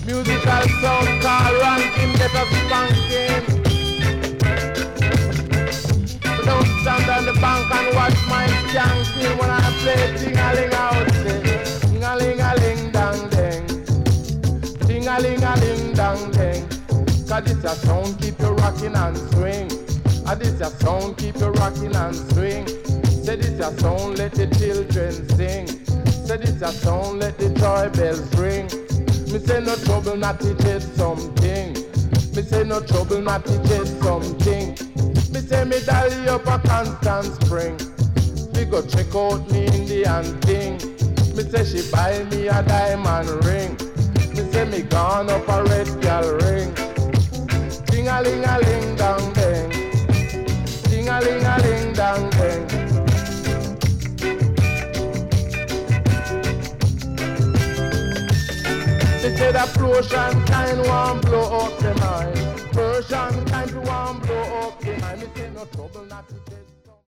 Musical sound called ranking, better spanking. So don't stand on the bank and watch my skanking when I play ting-a-ling out there. Ting-a-ling-a-ling dang dang. Ting-a-ling-a-ling dang dang. Cause this a sound keep you rocking and swing. And this a sound keep you rocking and swing. Say this a sound let the children sing. Say this a sound let the joy bells ring. Me say no trouble not to chase something. Me say no trouble not to chase something. Me say me dolly up a constant spring. We go check out me Indian thing. Me say she buy me a diamond ring. Me say me gone up a red girl ring. Ting-a-ling-a-ling dang dang. Ting-a-ling-a-ling dang dang. They say that Persian kind won't blow up the mind. Persian kind won't blow up the mind. Me say no trouble not to